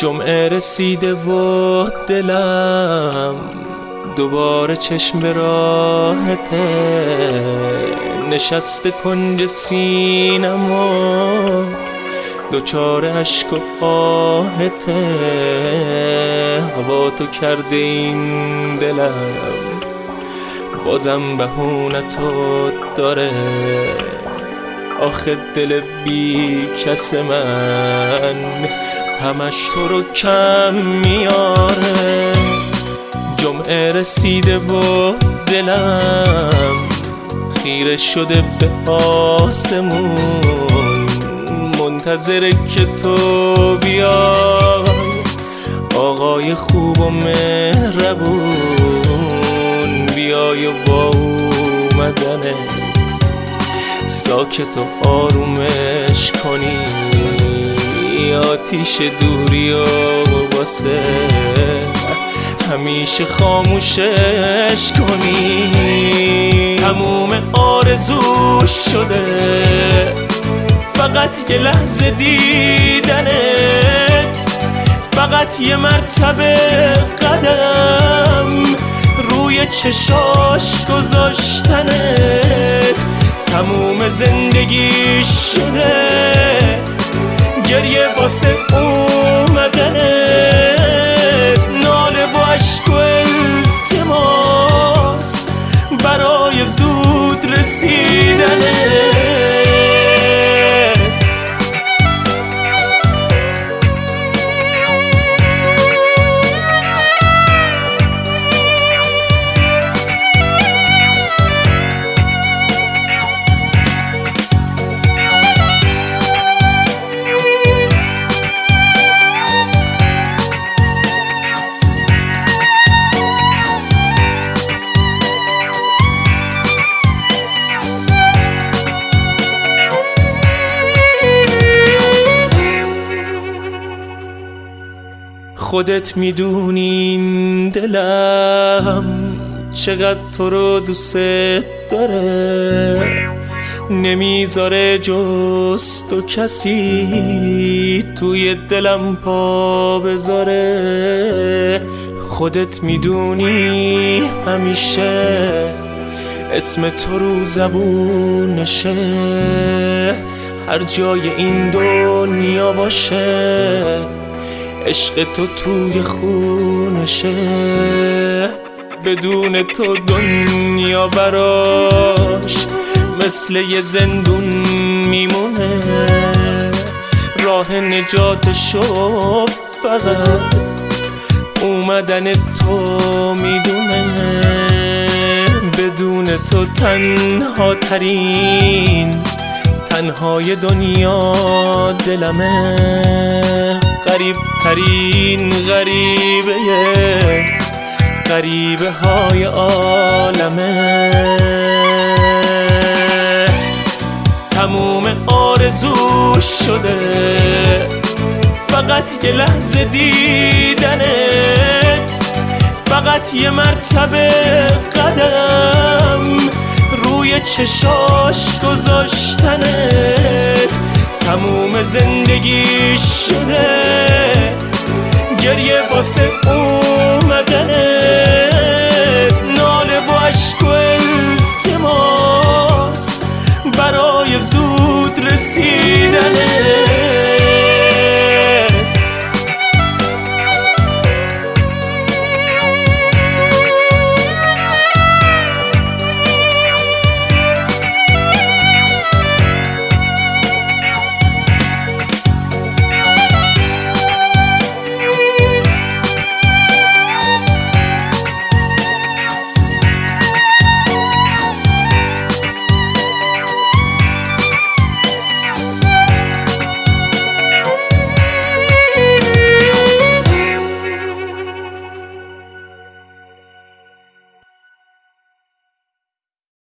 جمعه رسیده و دلم دوباره چشم به راهته، نشسته کنج سینم و دوچار عشق و آهته. هوا تو کرده این دلم بازم بهونتو داره، آخه دل بی کس من همش تو رو کم میاره. جمعه رسیده و دلم خیره شده به آسمون، منتظره که تو بیای آقای خوب و مهربون. بیای و با اومدنت ساکت و آرومش کنی، آتیش دوری و واسه همیشه خاموشش کنی. تموم آرزوش شده فقط یه لحظه دیدنت، فقط یه مرتبه قدم روی چشاش گذاشتنت. تموم زندگی شده گریه واسه اومدنت، ناله با عشق و التماس برای زود رسیدنت. خودت میدونی این دلم چقدر تو رو دوست داره، نمیذاره جز تو کسی توی دلم پا بذاره. خودت میدونی همیشه اسم تو رو زبونشه، هر جای این دنیا باشه عشق تو توی خونشه. بدون تو دنیا براش مثل یه زندون میمونه، راه نجاتشو فقط اومدن تو میدونه. بدون تو تنها ترین تنهای دنیا دلمه، غریب ترین غریبه غریبه های عالمه. تموم آرزوش شده فقط یه لحظه دیدنت، فقط یه مرتبه قدم روی چشاش گذاشتنت. تموم زندگی شده گریه واسه اومدنت، ناله با عشق و التماس برای زود رسیدنت.